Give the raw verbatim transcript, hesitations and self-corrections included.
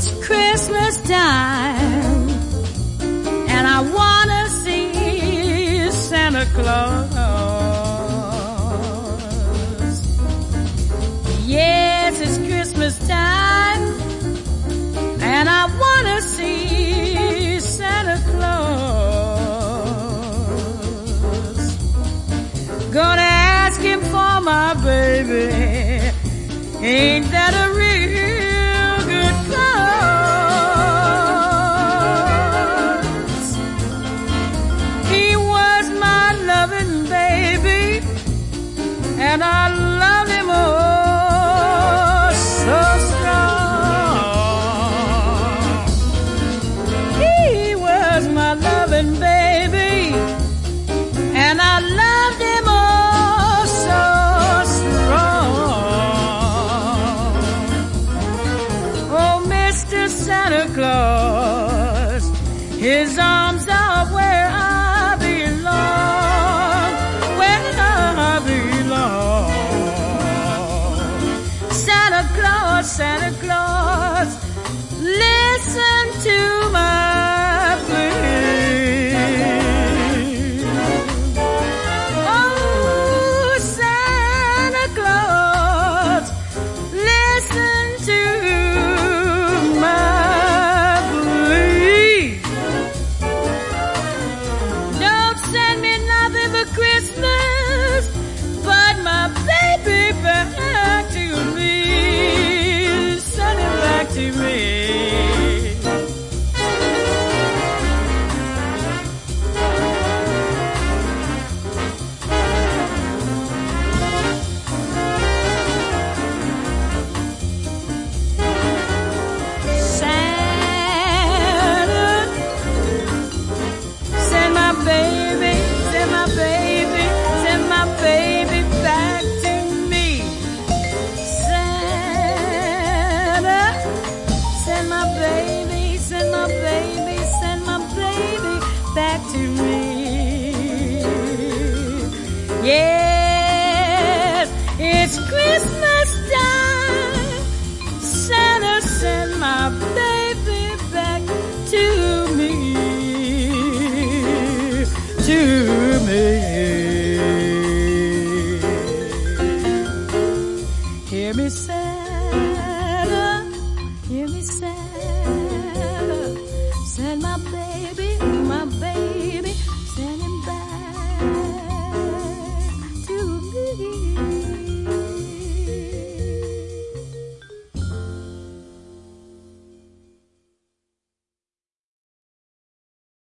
Christmas time, and I wanna see Santa Claus. Yes, it's Christmas time, and I wanna see Santa Claus. Gonna ask him for my baby. Ain't that a real good cause? He was my loving baby, and I love him oh so strong. He was my loving baby, and I loved him oh so strong. Oh, Mister Santa Claus, his arms are where I belong, where I belong. Santa Claus, Santa Claus, listen to my plea. Oh, Santa Claus, listen to my plea. Don't send me nothing for Christmas but my baby back to me. Send him back to me. Santa, send my baby, send my baby, send my baby back to me. Santa, send my baby, send my baby, send my baby back to me. Yes, it's Christmas time. Santa, send my baby back to me, to me. Hear me, Santa, hear me, Santa, send my baby, my baby, send him